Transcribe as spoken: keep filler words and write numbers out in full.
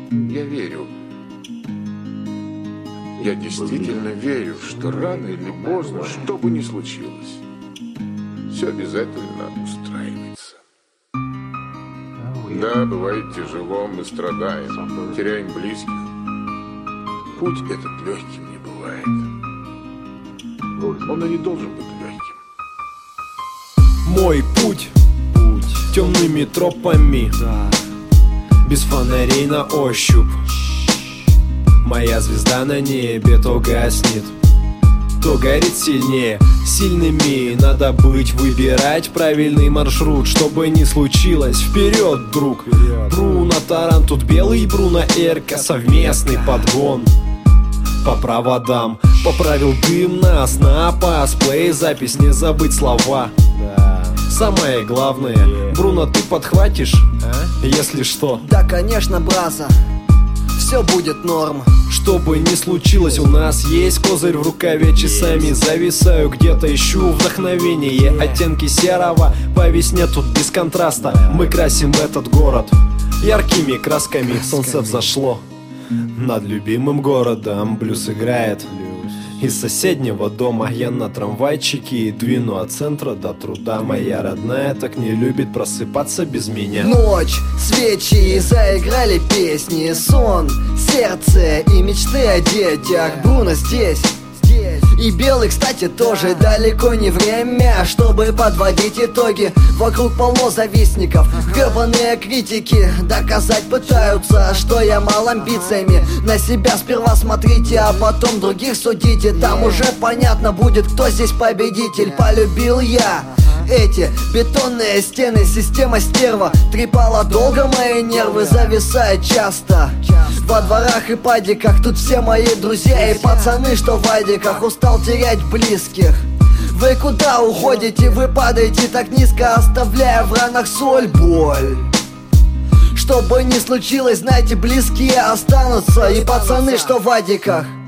Я верю. Я действительно верю, что рано или поздно, что бы ни случилось, все обязательно устраивается. Да, бывает тяжело, мы страдаем, теряем близких. Путь этот легким не бывает. Он и не должен быть легким. Мой путь, путь темными тропами, да. Без фонарей на ощупь. Моя звезда на небе то гаснет, то горит сильнее. Сильными надо быть, выбирать правильный маршрут, чтобы не случилось. Вперед, друг! Бруно Таран, тут белый Бруно Эрка, совместный подгон по проводам. Поправил дым нас на пасплей, запись, не забыть слова. Самое главное, Бруно, ты подхватишь, а? Если что. Да, конечно, браза, все будет норм. Что бы ни случилось, у нас есть козырь в рукаве. Часами зависаю, где-то ищу вдохновение. Оттенки серого по весне тут без контраста. Мы красим этот город яркими красками. Солнце взошло над любимым городом. Блюз играет из соседнего дома. Я на трамвайчике двину от центра до труда. Моя родная так не любит просыпаться без меня. Ночь, свечи, заиграли песни. Сон, сердце и мечты о детях. Бруно здесь. И белый, кстати, тоже. Далеко не время, чтобы подводить итоги. Вокруг полно завистников, гребаные критики доказать пытаются, что я мал амбициями. На себя сперва смотрите, а потом других судите. Там уже понятно будет, кто здесь победитель. Полюбил я эти бетонные стены, система стерва трепала долго мои нервы, зависает часто во дворах и падиках. Тут все мои друзья и пацаны, что в адиках. Устал терять близких. Вы куда уходите? Вы падаете так низко, оставляя в ранах соль, боль. Что бы ни случилось, знаете, близкие останутся. И пацаны, что в адиках.